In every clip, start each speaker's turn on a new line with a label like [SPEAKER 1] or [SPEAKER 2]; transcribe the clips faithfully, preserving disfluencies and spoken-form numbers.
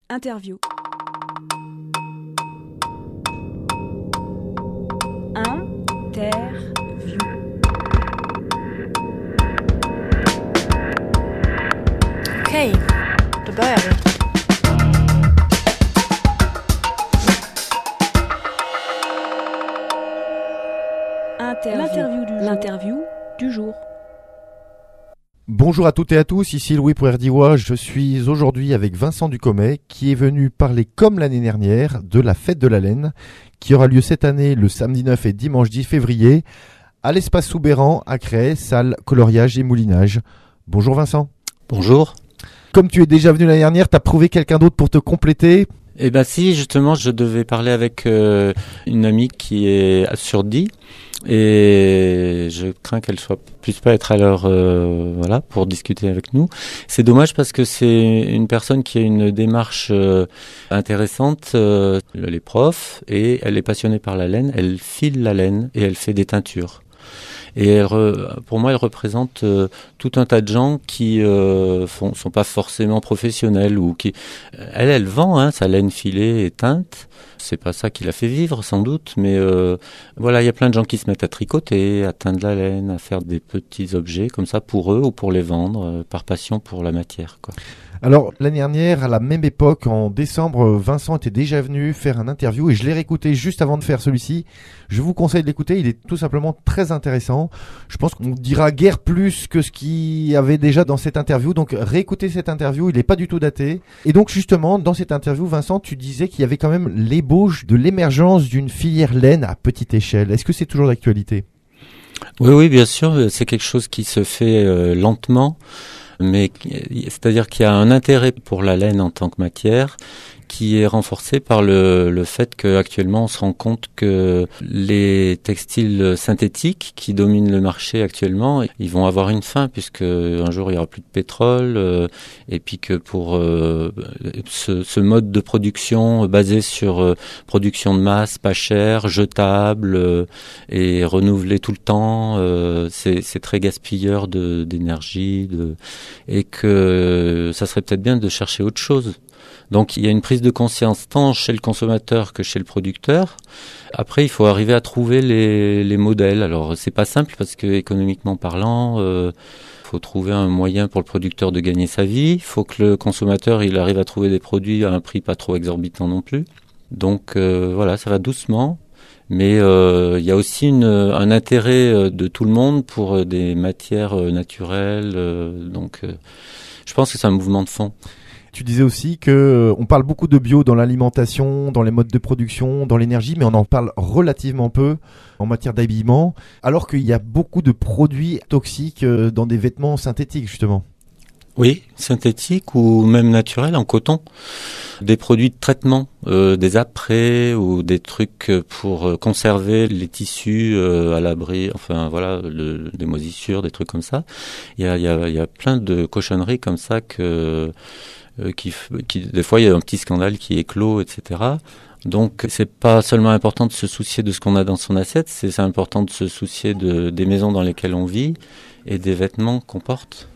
[SPEAKER 1] Interview. Interview.
[SPEAKER 2] Okej, då börjar vi.
[SPEAKER 1] Interview. L'interview du, L'interview du jour.
[SPEAKER 3] Bonjour à toutes et à tous, ici Louis pour R D I. Je suis aujourd'hui avec Vincent Ducomet qui est venu parler comme l'année dernière de la fête de la laine qui aura lieu cette année le samedi neuf et dimanche dix février à l'espace Soubeyran à Crest, salle coloriage et moulinage. Bonjour Vincent.
[SPEAKER 4] Bonjour.
[SPEAKER 3] Comme tu es déjà venu l'année dernière, tu as trouvé quelqu'un d'autre pour te compléter ?
[SPEAKER 4] Eh ben si, justement, je devais parler avec euh, une amie qui est sur Die et je crains qu'elle soit puisse pas être à l'heure euh, voilà pour discuter avec nous. C'est dommage parce que c'est une personne qui a une démarche euh, intéressante. Euh, elle est prof et elle est passionnée par la laine. Elle file la laine et elle fait des teintures. Et elle, pour moi, elle représente euh, tout un tas de gens qui euh, font, sont pas forcément professionnels ou qui. Elle, elle vend hein, sa laine filée et teinte. C'est pas ça qui la fait vivre, sans doute, mais euh, voilà, il y a plein de gens qui se mettent à tricoter, à teindre la laine, à faire des petits objets comme ça pour eux ou pour les vendre, euh, par passion pour la matière, quoi.
[SPEAKER 3] Alors, l'année dernière, à la même époque, en décembre, Vincent était déjà venu faire un interview et je l'ai réécouté juste avant de faire celui-ci. Je vous conseille de l'écouter, il est tout simplement très intéressant. Je pense qu'on dira guère plus que ce qu'il y avait déjà dans cette interview. Donc, réécoutez cette interview, il n'est pas du tout daté. Et donc, justement, dans cette interview, Vincent, tu disais qu'il y avait quand même l'ébauche de l'émergence d'une filière laine à petite échelle. Est-ce que c'est toujours d'actualité ?
[SPEAKER 4] Oui, oui, bien sûr, c'est quelque chose qui se fait euh, lentement. Mais c'est-à-dire qu'il y a un intérêt pour la laine en tant que matière qui est renforcé par le, le fait qu'actuellement on se rend compte que les textiles synthétiques qui dominent le marché actuellement, ils vont avoir une fin puisque un jour il y aura plus de pétrole euh, et puis que pour euh, ce, ce mode de production basé sur euh, production de masse, pas cher, jetable euh, et renouvelé tout le temps, euh, c'est, c'est très gaspilleur de, d'énergie de, et que ça serait peut-être bien de chercher autre chose. Donc il y a une prise de conscience tant chez le consommateur que chez le producteur. Après, il faut arriver à trouver les, les modèles. Alors c'est pas simple parce que économiquement parlant, euh, faut trouver un moyen pour le producteur de gagner sa vie. Il faut que le consommateur il arrive à trouver des produits à un prix pas trop exorbitant non plus. Donc euh, voilà, ça va doucement. Mais euh, il y a aussi une, un intérêt de tout le monde pour des matières naturelles. Euh, donc euh, je pense que c'est un mouvement de fond.
[SPEAKER 3] Tu disais aussi que euh, on parle beaucoup de bio dans l'alimentation, dans les modes de production, dans l'énergie, mais on en parle relativement peu en matière d'habillement, alors qu'il y a beaucoup de produits toxiques euh, dans des vêtements synthétiques, justement.
[SPEAKER 4] Oui, synthétiques ou même naturels, en coton. Des produits de traitement, euh, des apprêts ou des trucs pour conserver les tissus euh, à l'abri, enfin voilà, le, des moisissures, des trucs comme ça. Il y a, il y a, il y a plein de cochonneries comme ça que... Euh, qui, qui, des fois, il y a un petit scandale qui éclot, et cetera. Donc, c'est pas seulement important de se soucier de ce qu'on a dans son assiette, c'est, c'est important de se soucier de, des maisons dans lesquelles on vit et des vêtements qu'on porte.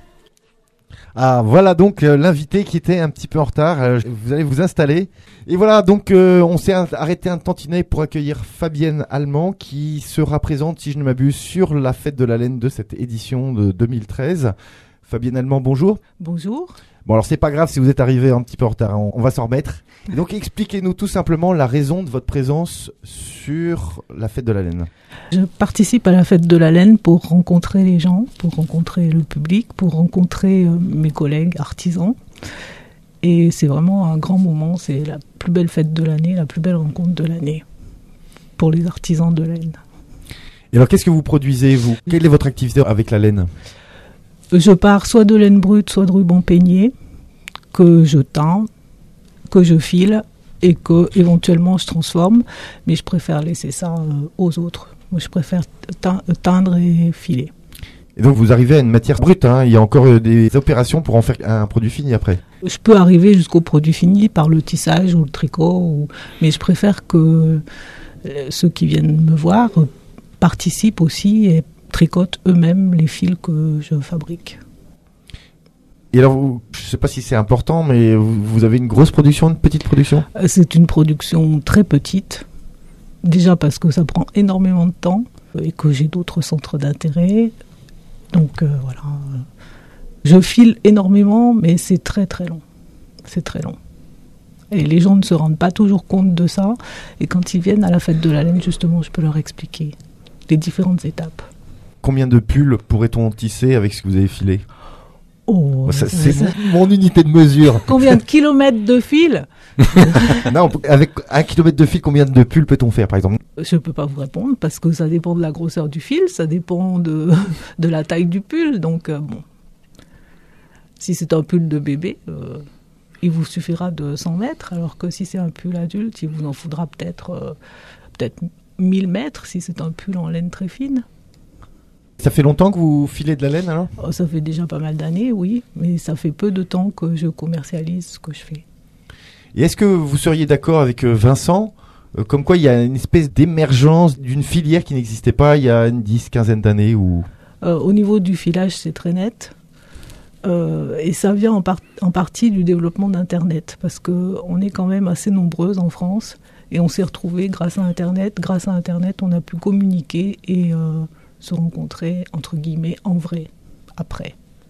[SPEAKER 3] Ah, voilà donc euh, l'invité qui était un petit peu en retard. Euh, vous allez vous installer. Et voilà, donc euh, on s'est arrêté un tantinet pour accueillir Fabienne Allemand qui sera présente, si je ne m'abuse, sur la fête de la laine de cette édition de deux mille treize. Fabienne Allemand, bonjour.
[SPEAKER 5] Bonjour.
[SPEAKER 3] Bon, alors c'est pas grave si vous êtes arrivé un petit peu en retard, on, on va s'en remettre. Et donc expliquez-nous tout simplement la raison de votre présence sur la fête de la laine.
[SPEAKER 5] Je participe à la fête de la laine pour rencontrer les gens, pour rencontrer le public, pour rencontrer euh, mes collègues artisans. Et c'est vraiment un grand moment, c'est la plus belle fête de l'année, la plus belle rencontre de l'année pour les artisans de laine.
[SPEAKER 3] Et alors qu'est-ce que vous produisez, vous ? Quelle est votre activité avec la laine ?
[SPEAKER 5] Je pars soit de laine brute, soit de ruban peigné, que je teins, que je file et que éventuellement je transforme, mais je préfère laisser ça euh, aux autres. Moi, je préfère teindre et filer.
[SPEAKER 3] Et donc vous arrivez à une matière brute, hein. Il y a encore euh, des opérations pour en faire un produit fini après.
[SPEAKER 5] Je peux arriver jusqu'au produit fini par le tissage ou le tricot, ou... mais je préfère que euh, ceux qui viennent me voir euh, participent aussi et tricotent eux-mêmes les fils que je fabrique.
[SPEAKER 3] Et alors, vous, je ne sais pas si c'est important, mais vous, vous avez une grosse production, une petite production ?
[SPEAKER 5] C'est une production très petite. Déjà parce que ça prend énormément de temps et que j'ai d'autres centres d'intérêt. Donc euh, voilà. Je file énormément, mais c'est très très long. C'est très long. Et les gens ne se rendent pas toujours compte de ça. Et quand ils viennent à la fête de la laine, justement, je peux leur expliquer les différentes étapes.
[SPEAKER 3] Combien de pulls pourrait-on tisser avec ce que vous avez filé ?
[SPEAKER 5] Oh,
[SPEAKER 3] ça,
[SPEAKER 5] ça,
[SPEAKER 3] c'est
[SPEAKER 5] ça...
[SPEAKER 3] Mon, mon unité de mesure.
[SPEAKER 5] Combien de kilomètres de fil ?
[SPEAKER 3] Non, avec un kilomètre de fil, combien de pulls peut-on faire, par exemple ?
[SPEAKER 5] Je ne peux pas vous répondre parce que ça dépend de la grosseur du fil, ça dépend de, de la taille du pull. Donc, euh, bon, si c'est un pull de bébé, euh, il vous suffira de cent mètres, alors que si c'est un pull adulte, il vous en faudra peut-être, euh, peut-être mille mètres si c'est un pull en laine très fine.
[SPEAKER 3] Ça fait longtemps que vous filez de la laine, alors ?
[SPEAKER 5] Oh, ça fait déjà pas mal d'années, oui, mais ça fait peu de temps que je commercialise ce que je fais.
[SPEAKER 3] Et est-ce que vous seriez d'accord avec Vincent, euh, comme quoi il y a une espèce d'émergence d'une filière qui n'existait pas il y a une dix, quinzaine d'années ou...
[SPEAKER 5] euh, Au niveau du filage, c'est très net. Euh, et ça vient en, par- en partie du développement d'Internet, parce qu'on est quand même assez nombreuses en France, et on s'est retrouvés grâce à Internet. Grâce à Internet, on a pu communiquer et euh, se rencontrer, entre guillemets, en vrai, après.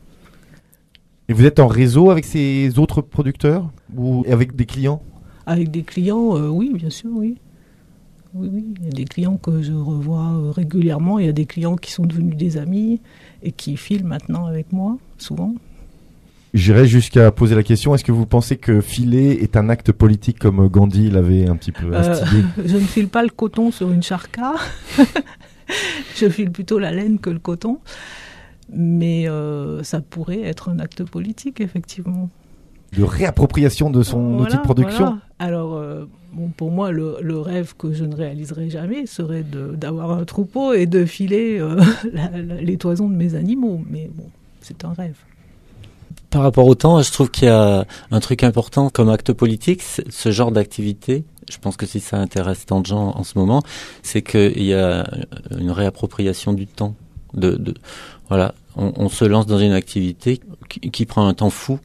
[SPEAKER 3] Et vous êtes en réseau avec ces autres producteurs ou avec des clients ?
[SPEAKER 5] Avec des clients, euh, oui, bien sûr, oui. Oui, oui. Il y a des clients que je revois euh, régulièrement. Il y a des clients qui sont devenus des amis et qui filent maintenant avec moi, souvent.
[SPEAKER 3] J'irais jusqu'à poser la question, est-ce que vous pensez que filer est un acte politique comme Gandhi l'avait un petit peu instigé ?
[SPEAKER 5] euh, Je ne file pas le coton sur une charca. Je file plutôt la laine que le coton. Mais euh, ça pourrait être un acte politique, effectivement.
[SPEAKER 3] De réappropriation de son
[SPEAKER 5] voilà,
[SPEAKER 3] outil de production.
[SPEAKER 5] Voilà. Alors, euh, bon, pour moi, le, le rêve que je ne réaliserai jamais serait de, d'avoir un troupeau et de filer euh, la, la, les toisons de mes animaux. Mais bon, c'est un rêve.
[SPEAKER 4] Par rapport au temps, je trouve qu'il y a un truc important comme acte politique, ce genre d'activité. Je pense que si ça intéresse tant de gens en ce moment, c'est qu'il y a une réappropriation du temps. De, de, voilà, on, on se lance dans une activité qui, qui prend un temps fou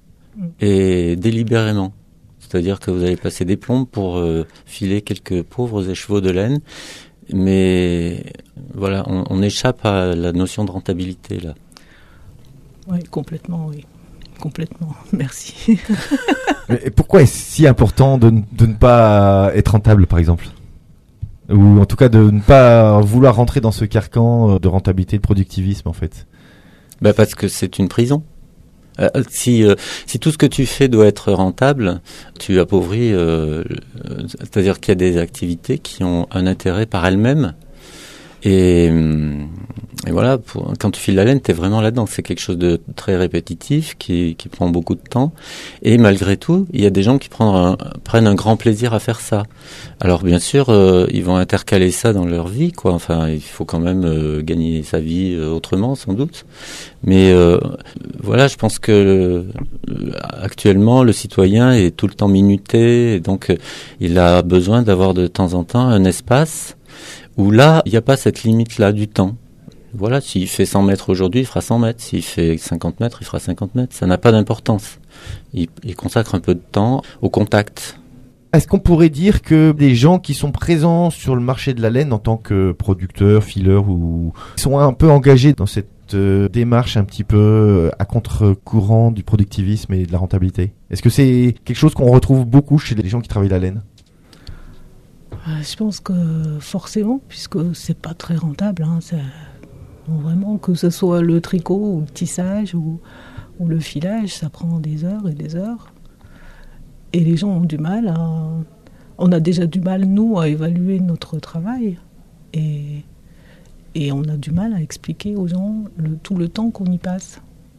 [SPEAKER 4] et délibérément. C'est-à-dire que vous allez passer des plombes pour euh, filer quelques pauvres écheveaux de laine, mais voilà, on, on échappe à la notion de rentabilité là.
[SPEAKER 5] Oui, complètement, oui. Complètement, merci.
[SPEAKER 3] Mais pourquoi est-ce si important de, de ne pas être rentable, par exemple ? Ou en tout cas de ne pas vouloir rentrer dans ce carcan de rentabilité, de productivisme, en fait ?
[SPEAKER 4] Bah parce que c'est une prison. Euh, si, euh, si tout ce que tu fais doit être rentable, tu appauvris. Euh, c'est-à-dire qu'il y a des activités qui ont un intérêt par elles-mêmes. Et, et voilà, pour, quand tu files la laine, t'es vraiment là-dedans. C'est quelque chose de très répétitif, qui, qui prend beaucoup de temps. Et malgré tout, il y a des gens qui prennent un, prennent un grand plaisir à faire ça. Alors bien sûr, euh, ils vont intercaler ça dans leur vie, quoi. Enfin, il faut quand même euh, gagner sa vie euh, autrement, sans doute. Mais euh, voilà, je pense que euh, actuellement, le citoyen est tout le temps minuté, et donc euh, il a besoin d'avoir de temps en temps un espace où là, il n'y a pas cette limite-là du temps. Voilà, s'il fait cent mètres aujourd'hui, il fera cent mètres. S'il fait cinquante mètres, il fera cinquante mètres. Ça n'a pas d'importance. Il, il consacre un peu de temps au contact.
[SPEAKER 3] Est-ce qu'on pourrait dire que des gens qui sont présents sur le marché de la laine en tant que producteurs, fileurs, ou sont un peu engagés dans cette euh, démarche un petit peu à contre-courant du productivisme et de la rentabilité ? Est-ce que c'est quelque chose qu'on retrouve beaucoup chez les gens qui travaillent la laine ?
[SPEAKER 5] Je pense que forcément, puisque c'est pas très rentable, hein, c'est, bon, vraiment, que ce soit le tricot ou le tissage ou, ou le filage, ça prend des heures et des heures. Et les gens ont du mal à... On a déjà du mal, nous, à évaluer notre travail. Et, et on a du mal à expliquer aux gens le, tout le temps qu'on y passe.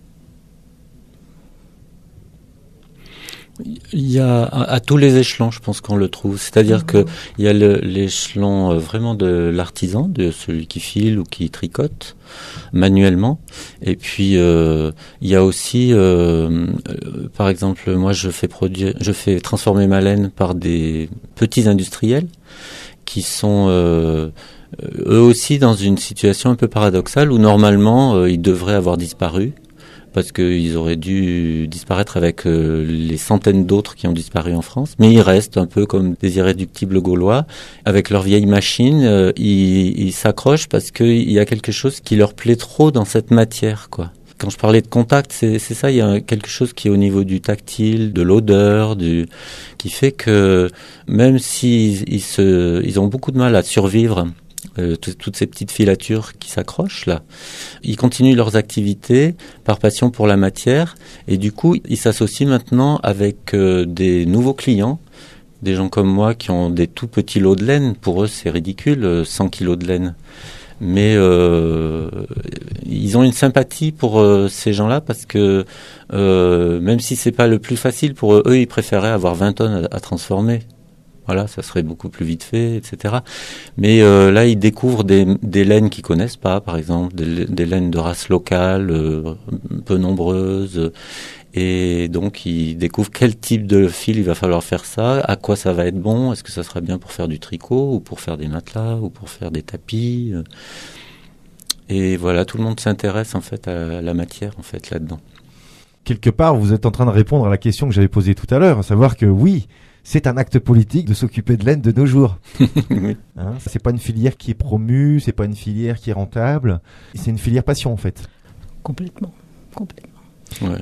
[SPEAKER 4] Il y a à, à tous les échelons, je pense qu'on le trouve. C'est-à-dire mmh. que il y a le, l'échelon euh, vraiment de l'artisan, de celui qui file ou qui tricote manuellement. Et puis euh, il y a aussi, euh, euh, par exemple, moi je fais produire, je fais transformer ma laine par des petits industriels qui sont euh, eux aussi dans une situation un peu paradoxale où normalement euh, ils devraient avoir disparu. parce qu'ils auraient dû disparaître avec euh, les centaines d'autres qui ont disparu en France. Mais ils restent un peu comme des irréductibles gaulois. Avec leurs vieilles machines, euh, ils, ils s'accrochent parce qu'il y a quelque chose qui leur plaît trop dans cette matière, quoi. Quand je parlais de contact, c'est, c'est ça, il y a quelque chose qui est au niveau du tactile, de l'odeur, du, qui fait que même s'ils ils se, ils ont beaucoup de mal à survivre, euh, t- toutes ces petites filatures qui s'accrochent là, ils continuent leurs activités par passion pour la matière et du coup, ils s'associent maintenant avec euh, des nouveaux clients, des gens comme moi qui ont des tout petits lots de laine. Pour eux, c'est ridicule, cent kilos de laine. Mais euh, ils ont une sympathie pour euh, ces gens-là parce que euh, même si c'est pas le plus facile pour eux, eux ils préféraient avoir vingt tonnes à, à transformer. Voilà, ça serait beaucoup plus vite fait, et cetera. Mais euh, là, ils découvrent des, des laines qu'ils connaissent pas, par exemple, des, des laines de race locale, euh, peu nombreuses. Et donc, ils découvrent quel type de fil il va falloir faire ça, à quoi ça va être bon, est-ce que ça sera bien pour faire du tricot, ou pour faire des matelas, ou pour faire des tapis. Et voilà, tout le monde s'intéresse en fait à la matière, en fait, là-dedans.
[SPEAKER 3] Quelque part, vous êtes en train de répondre à la question que j'avais posée tout à l'heure, à savoir que oui, c'est un acte politique de s'occuper de laine de nos jours.
[SPEAKER 4] Oui.
[SPEAKER 3] Hein, c'est pas une filière qui est promue, c'est pas une filière qui est rentable, c'est une filière passion en fait.
[SPEAKER 5] Complètement, complètement.
[SPEAKER 4] Ouais.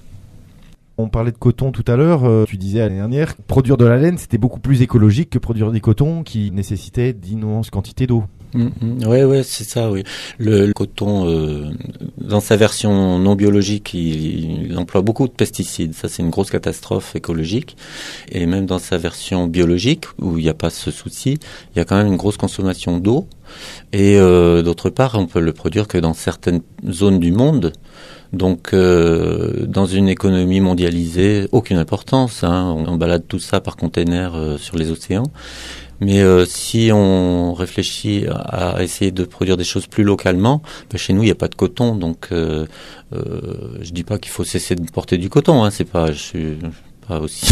[SPEAKER 3] On parlait de coton tout à l'heure, euh, tu disais l'année dernière, produire de la laine c'était beaucoup plus écologique que produire du coton qui nécessitait d'immenses quantités d'eau.
[SPEAKER 4] Mmh, mmh, ouais, ouais, c'est ça, oui. Le, le coton, euh, dans sa version non biologique, il, il emploie beaucoup de pesticides. Ça, c'est une grosse catastrophe écologique. Et même dans sa version biologique, où il n'y a pas ce souci, il y a quand même une grosse consommation d'eau. Et euh, d'autre part, on peut le produire que dans certaines zones du monde. Donc, euh, dans une économie mondialisée, aucune importance. Hein, on, on balade tout ça par container euh, sur les océans. Mais euh, si on réfléchit à essayer de produire des choses plus localement, ben chez nous il n'y a pas de coton, donc euh, euh, je dis pas qu'il faut cesser de porter du coton. Hein, c'est pas, je suis pas aussi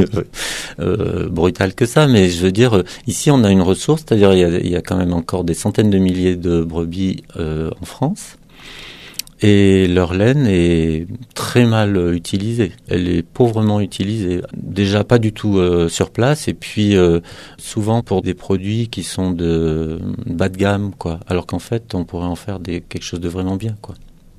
[SPEAKER 4] euh, brutal que ça, mais je veux dire ici on a une ressource, c'est-à-dire il y a, il y a quand même encore des centaines de milliers de brebis euh, en France. Et leur laine est très mal utilisée. Elle est pauvrement utilisée. Déjà pas du tout euh, sur place, et puis euh, souvent pour des produits qui sont de bas de gamme, quoi. Alors qu'en fait, on pourrait en faire des, quelque chose de vraiment bien, quoi.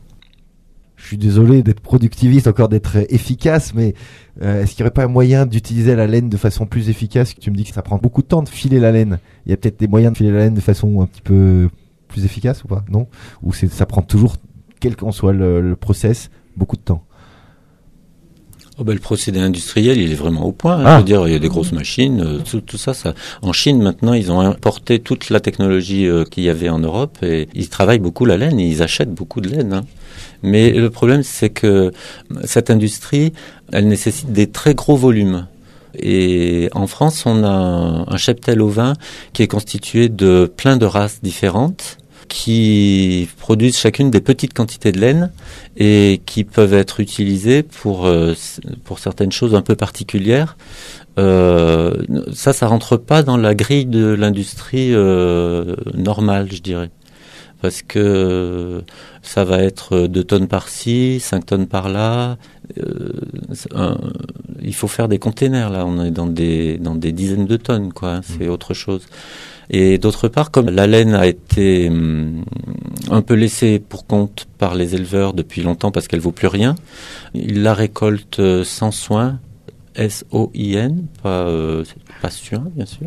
[SPEAKER 3] Je suis désolé d'être productiviste, encore d'être efficace, mais euh, est-ce qu'il n'y aurait pas un moyen d'utiliser la laine de façon plus efficace? Tu me dis que ça prend beaucoup de temps de filer la laine. Il y a peut-être des moyens de filer la laine de façon un petit peu plus efficace ou pas? Non? Ou c'est, ça prend toujours, quel qu'en soit le, le process, beaucoup de temps.
[SPEAKER 4] Oh ben, le procédé industriel, il est vraiment au point. Hein.
[SPEAKER 3] Ah.
[SPEAKER 4] Je veux dire, il y a des grosses machines, euh, tout, tout ça, ça. En Chine, maintenant, ils ont importé toute la technologie euh, qu'il y avait en Europe et ils travaillent beaucoup la laine et ils achètent beaucoup de laine. Hein. Mais le problème, c'est que cette industrie, elle nécessite des très gros volumes. Et en France, on a un, un cheptel ovin qui est constitué de plein de races différentes, qui produisent chacune des petites quantités de laine et qui peuvent être utilisées pour euh, pour certaines choses un peu particulières. Euh, ça, ça rentre pas dans la grille de l'industrie euh, normale, je dirais, parce que ça va être deux tonnes par-ci, cinq tonnes par-là. Euh, un, il faut faire des containers là. On est dans des dans des dizaines de tonnes, quoi. Hein, c'est autre chose. Et d'autre part, comme la laine a été hum, un peu laissée pour compte par les éleveurs depuis longtemps parce qu'elle vaut plus rien, ils la récoltent sans soin, S O I N, pas, euh, pas soin, bien sûr.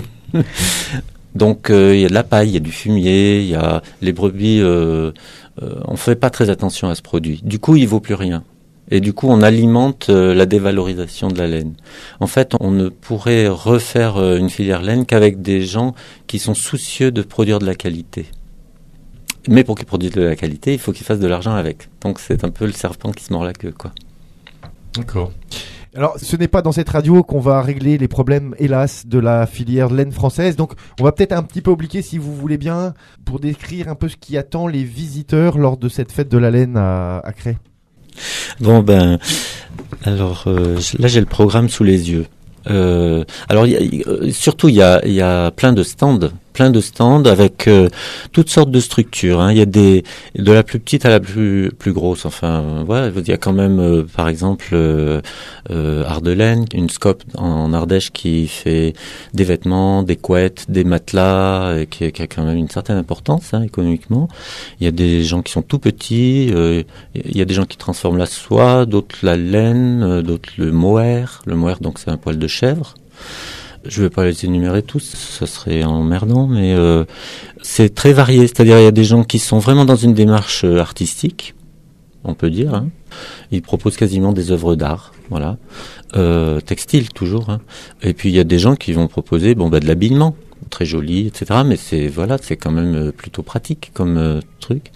[SPEAKER 4] Donc il euh, y a de la paille, il y a du fumier, il y a les brebis, euh, euh, on fait pas très attention à ce produit. Du coup, il vaut plus rien. Et du coup, on alimente euh, la dévalorisation de la laine. En fait, on ne pourrait refaire euh, une filière laine qu'avec des gens qui sont soucieux de produire de la qualité. Mais pour qu'ils produisent de la qualité, il faut qu'ils fassent de l'argent avec. Donc, c'est un peu le serpent qui se mord la queue, quoi.
[SPEAKER 3] D'accord. Alors, ce n'est pas dans cette radio qu'on va régler les problèmes, hélas, de la filière laine française. Donc, on va peut-être un petit peu obliquer, si vous voulez bien, pour décrire un peu ce qui attend les visiteurs lors de cette fête de la laine à, à Crest.
[SPEAKER 4] Bon ben, alors euh, là j'ai le programme sous les yeux. Euh, alors y a, y, surtout il y a, y a plein de stands plein de stands avec euh, toutes sortes de structures. Hein. Il y a des de la plus petite à la plus plus grosse. Enfin, voilà, il y a quand même, euh, par exemple, euh, euh, Ardelaine, une scope en Ardèche qui fait des vêtements, des couettes, des matelas, et qui, qui a quand même une certaine importance hein, économiquement. Il y a des gens qui sont tout petits. Euh, il y a des gens qui transforment la soie, d'autres la laine, euh, d'autres le mohair. Le mohair, donc, c'est un poil de chèvre. Je ne vais pas les énumérer tous, ça serait emmerdant, mais euh, c'est très varié. C'est-à-dire, il y a des gens qui sont vraiment dans une démarche artistique, on peut dire. Hein. Ils proposent quasiment des œuvres d'art, voilà, euh, textile toujours. Hein. Et puis il y a des gens qui vont proposer, bon, bah, de l'habillement, très joli, et cetera. Mais c'est voilà, c'est quand même plutôt pratique comme euh, truc.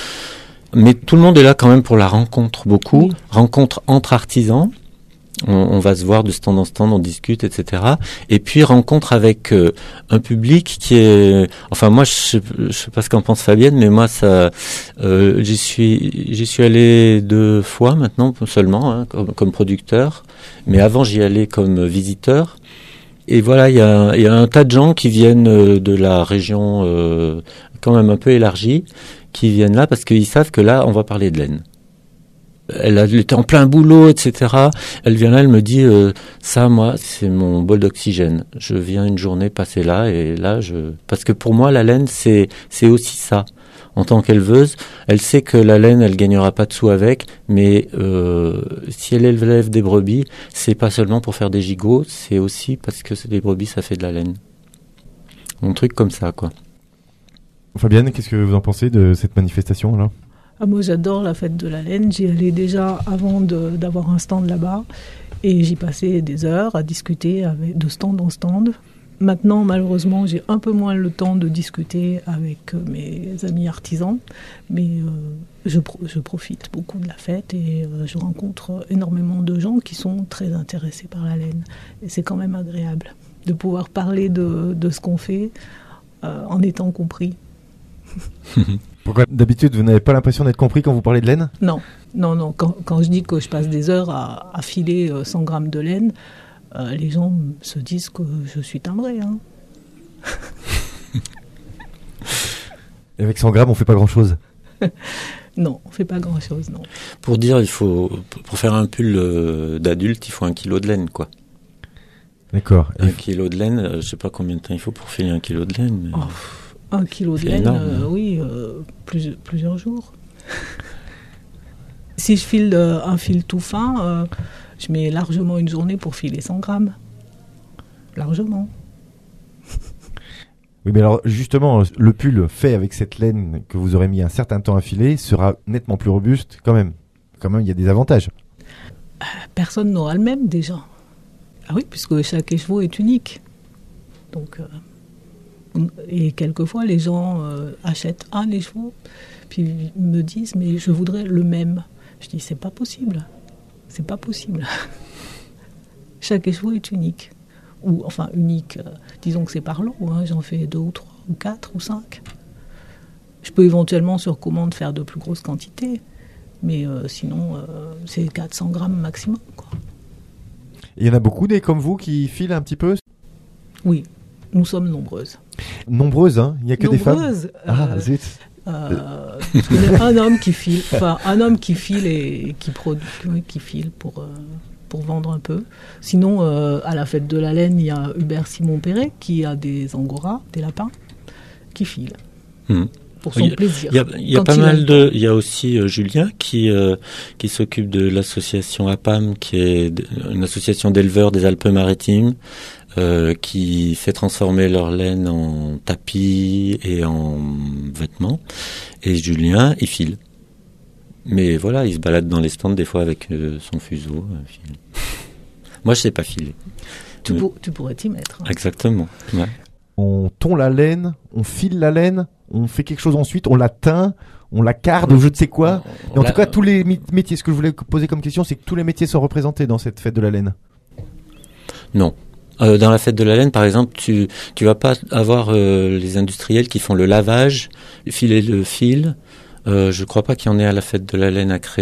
[SPEAKER 4] Mais tout le monde est là quand même pour la rencontre, beaucoup oui. Rencontre entre artisans. On, on va se voir de stand en stand, on discute, et cetera. Et puis rencontre avec euh, un public qui est, enfin moi je sais, je sais pas ce qu'en pense Fabienne, mais moi ça, euh, j'y suis, j'y suis allé deux fois maintenant seulement hein, comme, comme producteur, mais avant j'y allais comme visiteur. Et voilà, il y a, il y a un tas de gens qui viennent de la région euh, quand même un peu élargie, qui viennent là parce qu'ils savent que là on va parler de laine. Elle, a, elle était en plein boulot, et cetera. Elle vient là, elle me dit euh, ça, moi, c'est mon bol d'oxygène. Je viens une journée passer là et là, je parce que pour moi, la laine, c'est c'est aussi ça. En tant qu'éleveuse, elle sait que la laine, elle gagnera pas de sous avec, mais euh, si elle élève des brebis, c'est pas seulement pour faire des gigots, c'est aussi parce que des brebis, ça fait de la laine. Un truc comme ça, quoi.
[SPEAKER 3] Fabienne, qu'est-ce que vous en pensez de cette manifestation là ?
[SPEAKER 5] Ah, moi, j'adore la fête de la laine. J'y allais déjà avant de, d'avoir un stand là-bas. Et j'y passais des heures à discuter avec, de stand en stand. Maintenant, malheureusement, j'ai un peu moins le temps de discuter avec mes amis artisans. Mais euh, je, je profite beaucoup de la fête et euh, je rencontre énormément de gens qui sont très intéressés par la laine. Et c'est quand même agréable de pouvoir parler de, de ce qu'on fait euh, en étant compris.
[SPEAKER 3] Pourquoi d'habitude vous n'avez pas l'impression d'être compris quand vous parlez de laine ?
[SPEAKER 5] Non, non, non. Quand, quand je dis que je passe des heures à, à filer cent grammes de laine, euh, les gens se disent que je suis timbrée. Hein.
[SPEAKER 3] Et avec cent grammes, on fait pas grand-chose ?
[SPEAKER 5] Non, on fait pas grand-chose, non.
[SPEAKER 4] Pour dire, il faut pour faire un pull d'adulte, il faut un kilo de laine, quoi.
[SPEAKER 3] D'accord.
[SPEAKER 4] Un kilo de laine, je sais pas combien de temps il faut pour filer un kilo de laine. Mais...
[SPEAKER 5] Oh. Un kilo de laine, euh, oui, euh, plus, plusieurs jours. Si je file euh, un fil tout fin, euh, je mets largement une journée pour filer cent grammes. Largement.
[SPEAKER 3] Oui, mais alors justement, le pull fait avec cette laine que vous aurez mis un certain temps à filer sera nettement plus robuste quand même. Quand même, il y a des avantages.
[SPEAKER 5] Euh, personne n'aura le même déjà. Ah oui, puisque chaque écheveau est unique. Donc... Euh, Et quelquefois, les gens euh, achètent un écheveau, puis ils me disent « mais je voudrais le même ». Je dis « c'est pas possible, c'est pas possible ». Chaque écheveau est unique. Ou enfin unique, euh, disons que c'est par lot, hein, j'en fais deux ou trois, ou quatre, ou cinq. Je peux éventuellement sur commande faire de plus grosses quantités, mais euh, sinon euh, c'est quatre cents grammes maximum, quoi.
[SPEAKER 3] Il y en a beaucoup des comme vous qui filent un petit peu ?
[SPEAKER 5] Oui. Nous sommes nombreuses.
[SPEAKER 3] Nombreuses, hein ? Il n'y a que
[SPEAKER 5] nombreuses,
[SPEAKER 3] des femmes ?
[SPEAKER 5] euh,
[SPEAKER 3] Ah, zut.
[SPEAKER 5] Euh, je connais un homme qui file, enfin un homme qui file et qui produit, qui file pour euh, pour vendre un peu. Sinon, euh, à la fête de la laine, il y a Hubert Simon-Perret qui a des angoras, des lapins, qui filent. Mmh. Pour son
[SPEAKER 4] il y a,
[SPEAKER 5] plaisir.
[SPEAKER 4] Il y a, il y a pas il mal de. Il y a aussi euh, Julien qui euh, qui s'occupe de l'association A P A M, qui est une association d'éleveurs des Alpes-Maritimes. Euh, qui fait transformer leur laine en tapis et en vêtements. Et Julien, il file. Mais voilà, il se balade dans les stands des fois avec euh, son fuseau. Euh, file. Moi, je sais pas filer.
[SPEAKER 5] Tu, pour, tu pourrais t'y mettre. Hein.
[SPEAKER 4] Exactement. Ouais.
[SPEAKER 3] On tond la laine, on file la laine, on fait quelque chose ensuite, on la teint, on la carde ou je ne sais quoi. Et en la... tout cas, tous les métiers, ce que je voulais poser comme question, c'est que tous les métiers sont représentés dans cette fête de la laine.
[SPEAKER 4] Non. Euh, dans la fête de la laine, par exemple, tu tu vas pas avoir euh, les industriels qui font le lavage, filer le fil. Euh, je crois pas qu'il y en ait à la fête de la laine à Cré.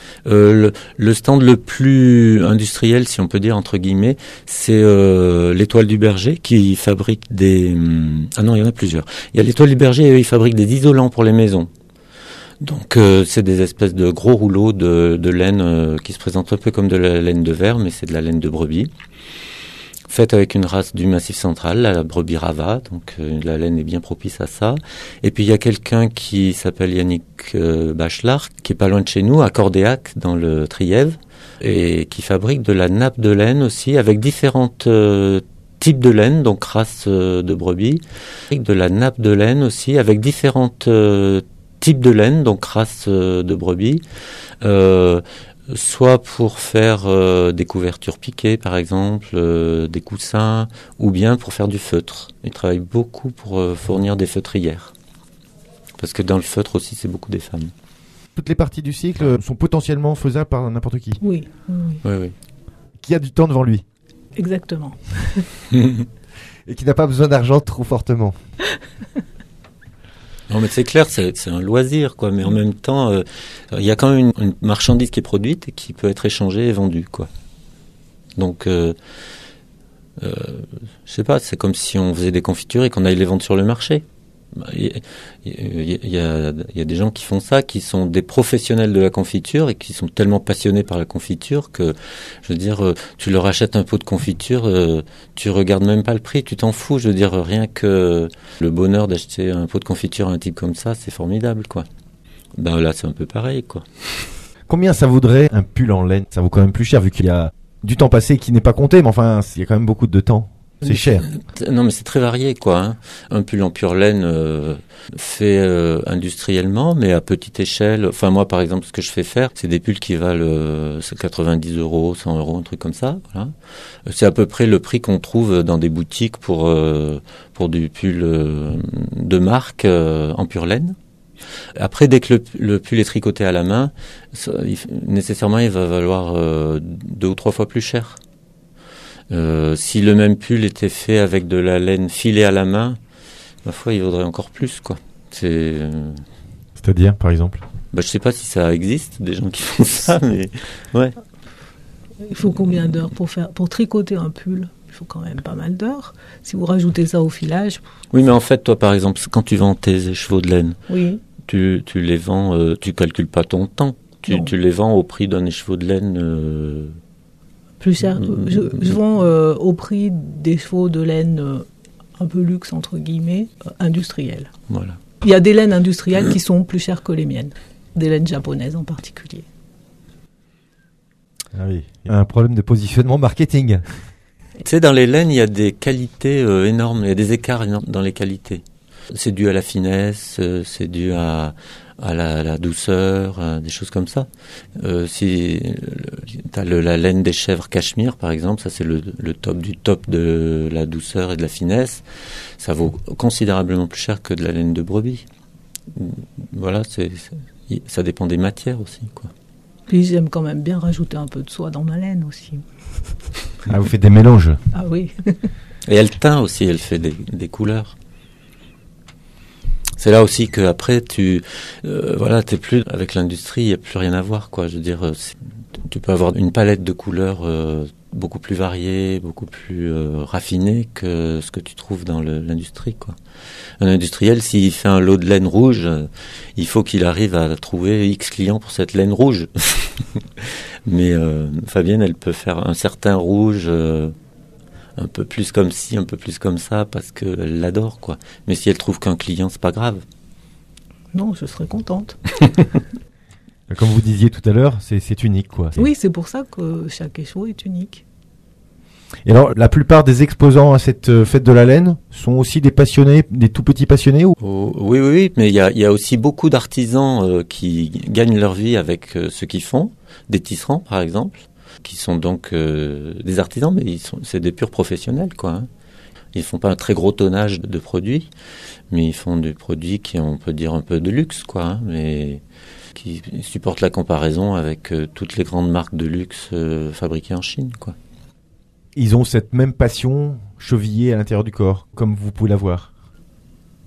[SPEAKER 4] Euh, le, le stand le plus industriel, si on peut dire entre guillemets, c'est euh, l'Étoile du Berger qui fabrique des... Hum, ah non, il y en a plusieurs. Il y a l'Étoile du Berger, eux, ils fabriquent des isolants pour les maisons. Donc euh, c'est des espèces de gros rouleaux de, de laine euh, qui se présentent un peu comme de la laine de verre, mais c'est de la laine de brebis. Faite avec une race du Massif central, la brebis Rava, donc euh, la laine est bien propice à ça. Et puis il y a quelqu'un qui s'appelle Yannick euh, Bachelard, qui est pas loin de chez nous, à Cordéac, dans le Trièves, et qui fabrique de la nappe de laine aussi, avec différentes euh, types de laine, donc races euh, de brebis, de la nappe de laine aussi, avec différentes euh, types de laine, donc races euh, de brebis, euh, soit pour faire euh, des couvertures piquées, par exemple, euh, des coussins, ou bien pour faire du feutre. Ils travaillent beaucoup pour euh, fournir des feutrières. Parce que dans le feutre aussi, c'est beaucoup des femmes.
[SPEAKER 3] Toutes les parties du cycle sont potentiellement faisables par n'importe qui.
[SPEAKER 5] Oui, oui, oui.
[SPEAKER 4] Oui, oui.
[SPEAKER 3] Qui a du temps devant lui.
[SPEAKER 5] Exactement.
[SPEAKER 3] Et qui n'a pas besoin d'argent trop fortement.
[SPEAKER 4] Non, mais c'est clair, c'est, c'est un loisir, quoi. Mais en même temps, il euh, y a quand même une, une marchandise qui est produite et qui peut être échangée et vendue, quoi. Donc, euh, euh, je sais pas, c'est comme si on faisait des confitures et qu'on allait les vendre sur le marché. Il y, y, y, a, y a des gens qui font ça, qui sont des professionnels de la confiture et qui sont tellement passionnés par la confiture que, je veux dire, tu leur achètes un pot de confiture, euh, tu regardes même pas le prix, tu t'en fous. Je veux dire, rien que le bonheur d'acheter un pot de confiture à un type comme ça, c'est formidable, quoi. Ben là, c'est un peu pareil, quoi.
[SPEAKER 3] Combien ça vaudrait un pull en laine? Ça vaut quand même plus cher vu qu'il y a du temps passé qui n'est pas compté, mais enfin, il y a quand même beaucoup de temps. C'est cher.
[SPEAKER 4] Non, mais c'est très varié, quoi. Hein. Un pull en pure laine euh, fait euh, industriellement, mais à petite échelle. Enfin, moi, par exemple, ce que je fais faire, c'est des pulls qui valent euh, quatre-vingt-dix euros, cent euros, un truc comme ça. Voilà. C'est à peu près le prix qu'on trouve dans des boutiques pour euh, pour du pull euh, de marque euh, en pure laine. Après, dès que le, le pull est tricoté à la main, ça, il, nécessairement, il va valoir euh, deux ou trois fois plus cher. Euh, si le même pull était fait avec de la laine filée à la main, ma foi, il vaudrait encore plus, quoi. C'est. Euh...
[SPEAKER 3] C'est-à-dire, par exemple.
[SPEAKER 4] Bah, je sais pas si ça existe, des gens qui font ça, mais ouais.
[SPEAKER 5] Il faut combien d'heures pour faire, pour tricoter un pull? Il faut quand même pas mal d'heures. Si vous rajoutez ça au filage.
[SPEAKER 4] Oui, mais en fait, toi, par exemple, quand tu vends tes écheveaux de laine,
[SPEAKER 5] oui.
[SPEAKER 4] tu, tu les vends, euh, tu calcules pas ton temps. Tu, tu les vends au prix d'un écheveau de laine. Euh...
[SPEAKER 5] Plus cher. Je, je vends euh, au prix des chevaux de laine euh, un peu luxe, entre guillemets, euh, industriels.
[SPEAKER 4] Voilà.
[SPEAKER 5] Il y a des laines industrielles qui sont plus chères que les miennes. Des laines japonaises en particulier.
[SPEAKER 3] Ah oui. Il y a un problème de positionnement marketing.
[SPEAKER 4] Tu sais, dans les laines, il y a des qualités euh, énormes, il y a des écarts énormes dans les qualités. C'est dû à la finesse, euh, c'est dû à, à la, la douceur, euh, des choses comme ça. Euh, si tu as la laine des chèvres cachemire, par exemple, ça c'est le, le top du top de la douceur et de la finesse, ça vaut considérablement plus cher que de la laine de brebis. Voilà, c'est, c'est, ça dépend des matières aussi, quoi.
[SPEAKER 5] Puis j'aime quand même bien rajouter un peu de soie dans ma laine aussi.
[SPEAKER 3] Ah, vous faites des mélanges?
[SPEAKER 5] Ah oui.
[SPEAKER 4] Et elle teint aussi, elle fait des, des couleurs. C'est là aussi que après tu, euh, voilà, t'es plus avec l'industrie, il y a plus rien à voir, quoi. Je veux dire, tu peux avoir une palette de couleurs euh, beaucoup plus variée, beaucoup plus euh, raffinée que ce que tu trouves dans le, l'industrie, quoi. Un industriel, s'il fait un lot de laine rouge, euh, il faut qu'il arrive à trouver X clients pour cette laine rouge. Mais euh, Fabienne, elle peut faire un certain rouge. Euh, un peu plus comme ci, un peu plus comme ça, parce qu'elle l'adore, quoi. Mais si elle trouve qu'un client, c'est pas grave.
[SPEAKER 5] Non, je serais contente.
[SPEAKER 3] Comme vous disiez tout à l'heure, c'est, c'est unique, quoi. C'est...
[SPEAKER 5] Oui, c'est pour ça que chaque écheveau est unique.
[SPEAKER 3] Et alors, la plupart des exposants à cette fête de la laine sont aussi des passionnés, des tout petits passionnés ou...
[SPEAKER 4] Oh, oui, oui, oui, mais il y a, y a aussi beaucoup d'artisans euh, qui gagnent leur vie avec euh, ce qu'ils font, des tisserands, par exemple, qui sont donc euh, des artisans, mais ils sont, c'est des purs professionnels, quoi. Hein. Ils font pas un très gros tonnage de, de produits, mais ils font des produits qui, on peut dire, un peu de luxe, quoi, hein, mais qui supportent la comparaison avec euh, toutes les grandes marques de luxe euh, fabriquées en Chine, quoi.
[SPEAKER 3] Ils ont cette même passion chevillée à l'intérieur du corps, comme vous pouvez la voir.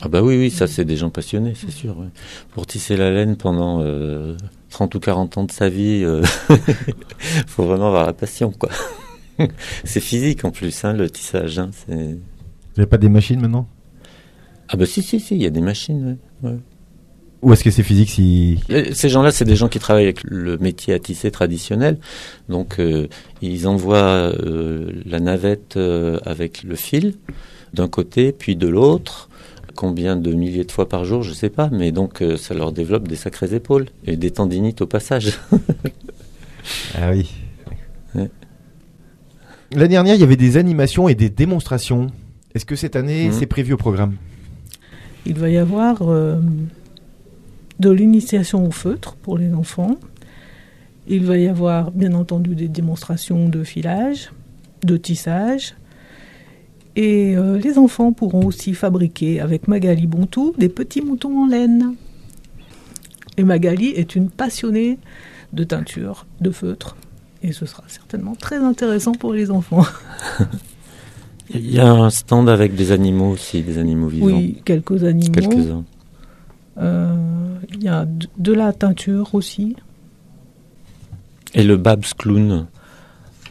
[SPEAKER 4] Ah bah oui, oui, ça c'est des gens passionnés, c'est sûr. Ouais. Pour tisser la laine pendant euh, trente ou quarante ans de sa vie, euh, faut vraiment avoir la passion, quoi. C'est physique en plus, hein, le tissage. Hein, c'est...
[SPEAKER 3] Vous n'avez pas des machines maintenant ?
[SPEAKER 4] Ah bah si, si, si, il y a des machines, ouais. ouais.
[SPEAKER 3] Ou est-ce que c'est physique si...
[SPEAKER 4] Ces gens-là, c'est des gens qui travaillent avec le métier à tisser traditionnel. Donc, euh, ils envoient euh, la navette euh, avec le fil d'un côté, puis de l'autre. Combien de milliers de fois par jour, je ne sais pas. Mais donc, euh, ça leur développe des sacrées épaules et des tendinites au passage.
[SPEAKER 3] Ah oui.
[SPEAKER 4] Ouais.
[SPEAKER 3] L'année dernière, il y avait des animations et des démonstrations. Est-ce que cette année, mmh. c'est prévu au programme ?
[SPEAKER 5] Il va y avoir euh, de l'initiation au feutre pour les enfants. Il va y avoir, bien entendu, des démonstrations de filage, de tissage. Et euh, les enfants pourront aussi fabriquer, avec Magali Bontou, des petits moutons en laine. Et Magali est une passionnée de teinture, de feutre. Et ce sera certainement très intéressant pour les enfants.
[SPEAKER 4] Il y a un stand avec des animaux aussi, des animaux vivants.
[SPEAKER 5] Oui, quelques animaux.
[SPEAKER 4] Quelques-uns.
[SPEAKER 5] Euh, il y a de, de la teinture aussi.
[SPEAKER 4] Et le Babs Clown, non ?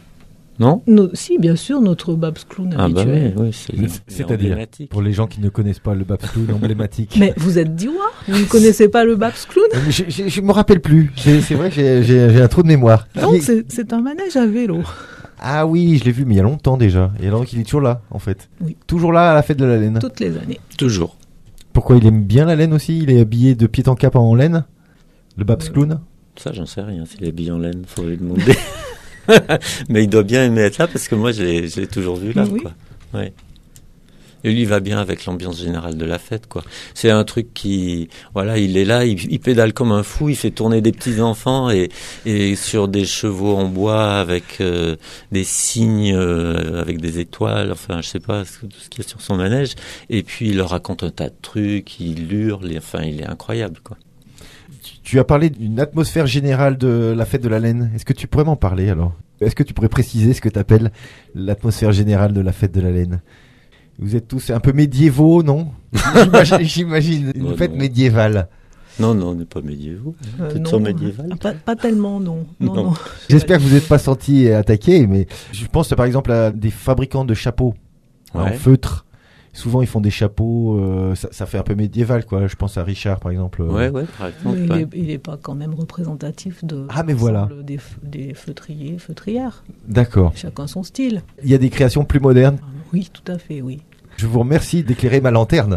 [SPEAKER 5] No, si, bien sûr, notre Babs Clown
[SPEAKER 4] ah
[SPEAKER 5] habituel.
[SPEAKER 4] Ah bah oui, oui c'est,
[SPEAKER 3] c'est, c'est-à-dire, pour les gens qui ne connaissent pas le Babs Clown emblématique.
[SPEAKER 5] Mais vous êtes d'Iwa ? Vous ne connaissez pas le Babs Clown ?
[SPEAKER 3] je, je, je me rappelle plus. C'est, c'est vrai que j'ai, j'ai, j'ai un trou de mémoire.
[SPEAKER 5] Donc, c'est, c'est un manège à vélo.
[SPEAKER 3] Ah oui, je l'ai vu, mais il y a longtemps déjà. Et alors qu'il est toujours là, en fait.
[SPEAKER 5] Oui.
[SPEAKER 3] Toujours là à la fête de la laine.
[SPEAKER 5] Toutes les années.
[SPEAKER 4] Toujours.
[SPEAKER 3] Pourquoi il aime bien la laine aussi ? Il est habillé de pied en cap en laine ? Le Babs Clown ?
[SPEAKER 4] euh, Ça, j'en sais rien. S'il est habillé en laine, faut lui demander. Mais il doit bien aimer être là parce que moi, je l'ai, je l'ai toujours vu là.
[SPEAKER 5] Oui.
[SPEAKER 4] Quoi. Ouais. Et lui, il va bien avec l'ambiance générale de la fête, quoi. C'est un truc qui, voilà, il est là, il, il pédale comme un fou, il fait tourner des petits enfants et, et sur des chevaux en bois avec euh, des cygnes, euh, avec des étoiles, enfin, je sais pas tout ce qu'il y a sur son manège. Et puis il leur raconte un tas de trucs, il hurle, et, enfin, il est incroyable, quoi.
[SPEAKER 3] Tu as parlé d'une atmosphère générale de la fête de la laine. Est-ce que tu pourrais m'en parler alors ? Est-ce que tu pourrais préciser ce que tu appelles l'atmosphère générale de la fête de la laine ? Vous êtes tous un peu médiévaux, non ? J'imagine, j'imagine une
[SPEAKER 4] oh,
[SPEAKER 3] fête
[SPEAKER 4] non.
[SPEAKER 3] médiévale.
[SPEAKER 4] Non, non, on n'est pas médiévaux.
[SPEAKER 5] Euh,
[SPEAKER 4] Peut-être
[SPEAKER 5] non,
[SPEAKER 4] sur médiéval.
[SPEAKER 5] Pas, pas tellement, non. non,
[SPEAKER 4] Non.
[SPEAKER 5] non.
[SPEAKER 3] J'espère que vous n'êtes pas sentis attaqués, mais je pense par exemple à des fabricants de chapeaux
[SPEAKER 4] Ouais.
[SPEAKER 3] en feutre. Souvent, ils font des chapeaux, euh, ça, ça fait un peu médiéval, quoi. Je pense à Richard, par exemple.
[SPEAKER 4] Ouais, ouais, par exemple.
[SPEAKER 5] Mais
[SPEAKER 4] ouais.
[SPEAKER 5] il n'est pas quand même représentatif de
[SPEAKER 3] Ah, mais voilà.
[SPEAKER 5] des, des feutriers, feutrières.
[SPEAKER 3] D'accord.
[SPEAKER 5] Chacun son style.
[SPEAKER 3] Il y a des créations plus modernes.
[SPEAKER 5] Oui, tout à fait, oui.
[SPEAKER 3] Je vous remercie d'éclairer ma lanterne.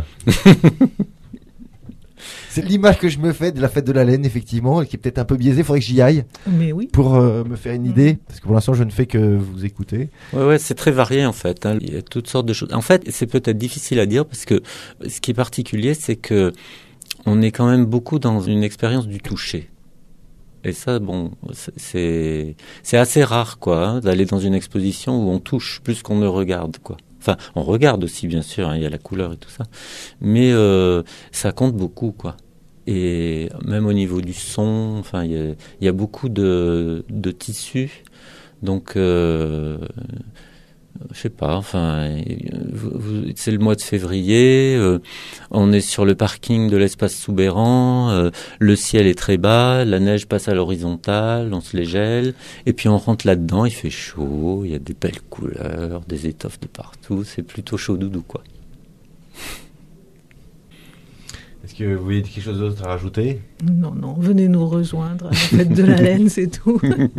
[SPEAKER 3] C'est l'image que je me fais de la fête de la laine, effectivement, et qui est peut-être un peu biaisée. Il faudrait que j'y aille
[SPEAKER 5] Mais oui.
[SPEAKER 3] pour euh, me faire une idée, parce que pour l'instant, je ne fais que vous écouter.
[SPEAKER 4] Ouais, ouais, c'est très varié en fait. Hein. Il y a toutes sortes de choses. En fait, c'est peut-être difficile à dire parce que ce qui est particulier, c'est que on est quand même beaucoup dans une expérience du toucher. Et ça, bon, c'est c'est assez rare, quoi, hein, d'aller dans une exposition où on touche plus qu'on ne regarde, quoi. Enfin, on regarde aussi, bien sûr. Hein, il y a la couleur et tout ça, mais euh, ça compte beaucoup, quoi. Et même au niveau du son, enfin, il y a, il y a beaucoup de, de tissus. Donc, euh, je sais pas, enfin, vous, vous, c'est le mois de février, euh, on est sur le parking de l'espace Soubeyran, euh, le ciel est très bas, la neige passe à l'horizontale, on se les gèle, et puis on rentre là-dedans, il fait chaud, il y a des belles couleurs, des étoffes de partout, c'est plutôt chaud doudou, quoi.
[SPEAKER 3] Est-ce que vous voyez quelque chose d'autre à rajouter ?
[SPEAKER 5] Non, non, venez nous rejoindre à la fête de la laine, c'est tout.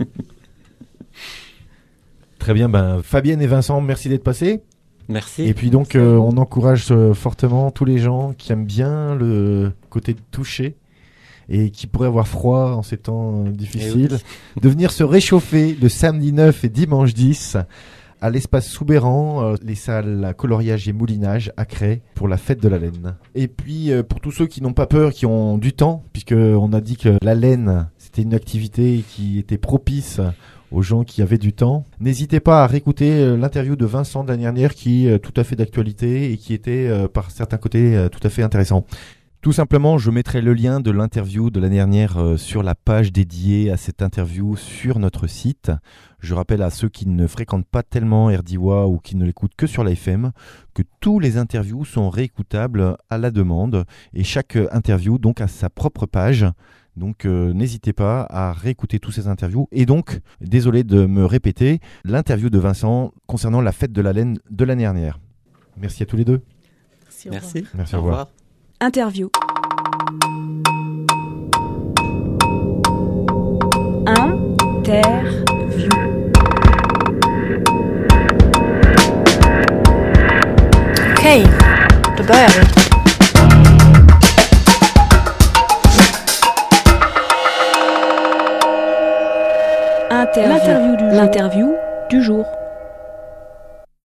[SPEAKER 3] Très bien, ben, Fabienne et Vincent, merci d'être passés.
[SPEAKER 4] Merci.
[SPEAKER 3] Et puis donc, euh, on encourage euh, fortement tous les gens qui aiment bien le côté de toucher et qui pourraient avoir froid en ces temps euh, difficiles,
[SPEAKER 4] oui.
[SPEAKER 3] de venir se réchauffer le samedi neuf et dimanche dix à l'espace Soubeyran, euh, les salles coloriage et moulinage à Cré pour la fête de la laine. Et puis euh, pour tous ceux qui n'ont pas peur, qui ont du temps, puisque on a dit que la laine c'était une activité qui était propice aux gens qui avaient du temps, n'hésitez pas à réécouter euh, l'interview de Vincent de l'année dernière qui est euh, tout à fait d'actualité et qui était euh, par certains côtés euh, tout à fait intéressant. Tout simplement, je mettrai le lien de l'interview de l'année dernière euh, sur la page dédiée à cette interview sur notre site. Je rappelle à ceux qui ne fréquentent pas tellement R D I W A ou qui ne l'écoutent que sur la F M que tous les interviews sont réécoutables à la demande et chaque interview donc a sa propre page. Donc euh, n'hésitez pas à réécouter tous ces interviews. Et donc, désolé de me répéter, l'interview de Vincent concernant la fête de la laine de l'année dernière. Merci à tous les deux.
[SPEAKER 5] Merci.
[SPEAKER 4] Merci.
[SPEAKER 3] Merci, au revoir.
[SPEAKER 1] Interview. Interview.
[SPEAKER 2] Okej, då börjar vi.
[SPEAKER 1] Interview. L'interview du jour.